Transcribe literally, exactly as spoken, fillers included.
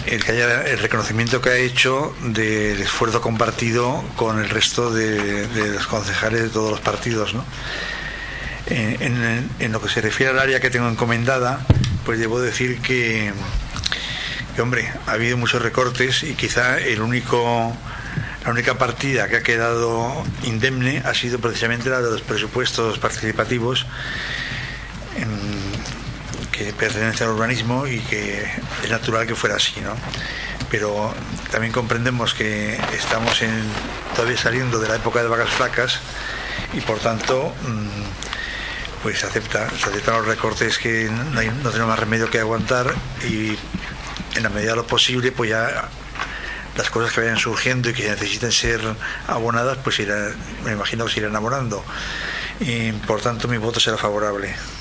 el que haya el reconocimiento que ha hecho del esfuerzo compartido con el resto de, de los concejales de todos los partidos, ¿no? En, en, en lo que se refiere al área que tengo encomendada, pues debo decir que, que hombre, ha habido muchos recortes y quizá el único la única partida que ha quedado indemne ha sido precisamente la de los presupuestos participativos en, que pertenecen al urbanismo, y que es natural que fuera así, ¿no? Pero también comprendemos que estamos en, todavía saliendo de la época de vacas flacas, y por tanto pues se acepta, se aceptan los recortes que no, hay, no tenemos más remedio que aguantar, y en la medida de lo posible pues ya las cosas que vayan surgiendo y que necesiten ser abonadas pues irán, me imagino que se irán abonando, y por tanto mi voto será favorable.